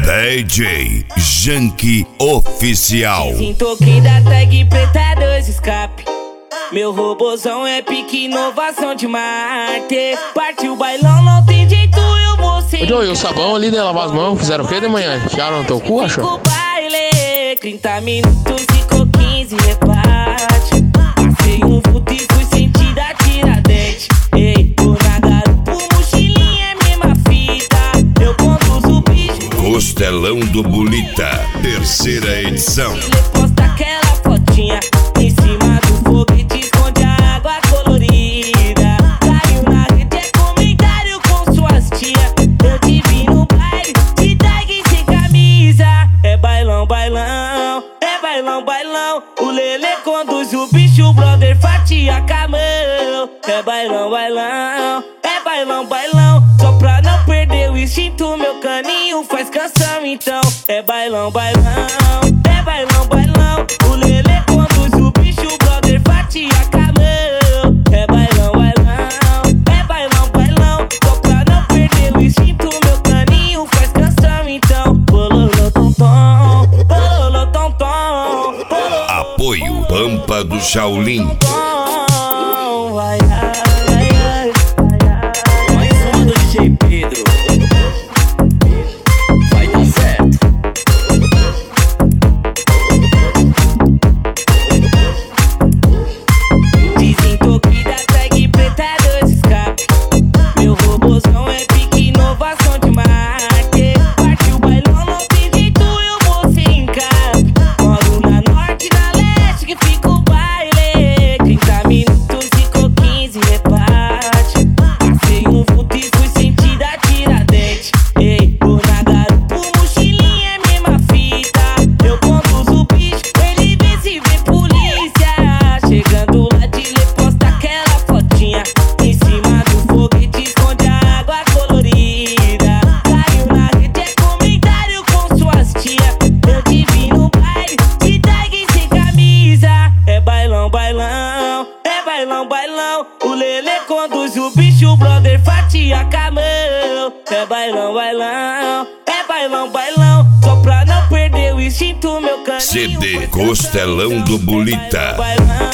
DJ Janky Oficial. Desentoquei da tag preta 2 escape. Meu robozão é pique inovação de Marte. Partiu o bailão, não tem jeito, eu vou sem. Ô Joey, o sabão ali de lavar as mãos, fizeram o que de manhã? Tiraram no teu cu, achou? O baile, 30 minutos, ficou 15 rebate. Passei um vulto e fui sentir da Tiradentes. Ei, tô na garupa, mochilinha é mesma fita. Eu conduzo o bicho. Costelão do Bulita, terceira edição. Ele posta aquela fotinha em cima do foguete, esconde a água colorida. Caiu na rede, é comentário com suas tia. Eu te vi no baile, de tag sem camisa. É bailão, bailão, é bailão, bailão. O Lelê conduz o bicho, o brother fatia com a mão. É bailão, bailão, é bailão, bailão. Só pra não perder o instinto, meu caninho faz canção então. É bailão, bailão, é bailão, bailão. O Lelê conduz o bicho, o brother fatia com a mão. É bailão, bailão, é bailão, bailão. Só pra não perder o instinto, meu caninho faz canção então. Bololô tom tom, bololô tom tom, bololô. Apoio Pampa do Shaolin. Vai, ai, ai, ai. Mais uma do DJ Pedro. Vai dar certo. Desentoquei da tag preta 2 escape. Meu robozão é pique inovação de Marte. Partiu o bailão, não tem jeito, eu vou sem encape. Moro na norte, na leste que fica o baile. 30 minutos, ficou 15 rebate. Passei um vulto e fui sentir da Tiradentes. Ei, tô na garupa, mochilinha é mesma fita. Eu conduzo o bicho, ele vê se vê polícia. Chegando lá de lê, posta aquela fotinha em cima do foguete, esconde a água colorida. Caiu na rede, é comentário com suas tia. Eu te vi no baile, de tag sem camisa. É bailão, bailão, é bailão, bailão. O Lelê conduz o bicho, o brother fatia com a mão. É bailão, bailão, é bailão, bailão. Só pra não perder o instinto, meu caninho CD faz Costelão do Bulita. bailão,